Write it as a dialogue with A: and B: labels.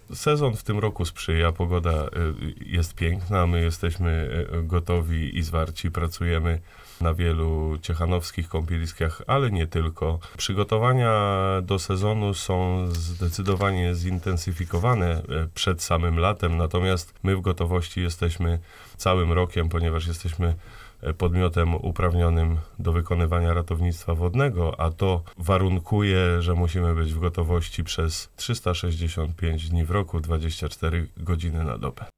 A: Sezon w tym roku sprzyja, pogoda jest piękna, my jesteśmy gotowi i zwarci, pracujemy na wielu ciechanowskich kąpieliskach, ale nie tylko. Przygotowania do sezonu są zdecydowanie zintensyfikowane przed samym latem, natomiast my w gotowości jesteśmy całym rokiem, ponieważ jesteśmy podmiotem uprawnionym do wykonywania ratownictwa wodnego, a to warunkuje, że musimy być w gotowości przez 365 dni w roku, 24 godziny na dobę.